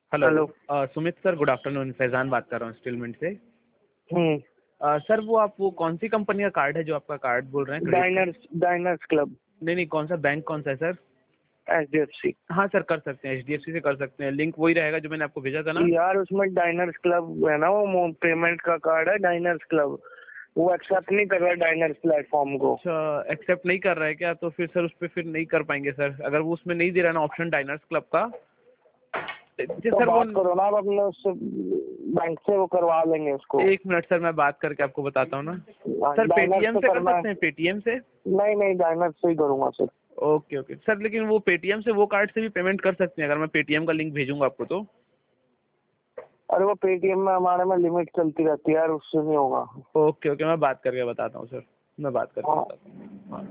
Hello. Hello. Sumit sir, good afternoon. Faizan बात कर रहा हूँ स्टीलमेंट से। हम्म। सर वो कौन सी कंपनी का कार्ड है जो आपका कार्ड बोल रहे हैं क्रेडिट कार्ड? Diners club. नहीं, कौन सा बैंक, कौन सा है सर? HDFC। हाँ सर, कर सकते हैं, HDFC से कर सकते हैं। लिंक वही रहेगा जो मैंने आपको भेजा था ना? यार उसमें डाइनर्स क्लब है ना, वो पेमेंट का कार्ड है डाइनर्स क्लब। वो एक्सेप्ट नहीं कर रहा डाइनर्स प्लेटफॉर्म को। अच्छा, एक्सेप्ट नहीं कर रहा है क्या? तो फिर सर उस पर फिर नहीं कर पाएंगे सर, अगर वो उसमें नहीं दे रहा है ना ऑप्शन डाइनर्स क्लब का। जी तो सर, वो बात करो ना, अब अपने उससे बैंक से वो करवा लेंगे उसको। 1 मिनट सर, मैं बात करके आपको बताता हूँ ना। सर डाइनर्स पेटीएम से से कर करना है। सकते हैं, पेटीएम से? नहीं, डाइनर्स से ही करूंगा सर। ओके सर, लेकिन वो पेटीएम से वो कार्ड से भी पेमेंट कर सकते हैं अगर मैं पेटीएम का लिंक भेजूंगा आपको तो? अरे वो पेटीएम में हमारे में लिमिट चलती रहती है यार, उससे नहीं होगा। ओके, मैं बात करके बताता हूँ सर, मैं बात करके हाँ। बताता हूँ। हाँ।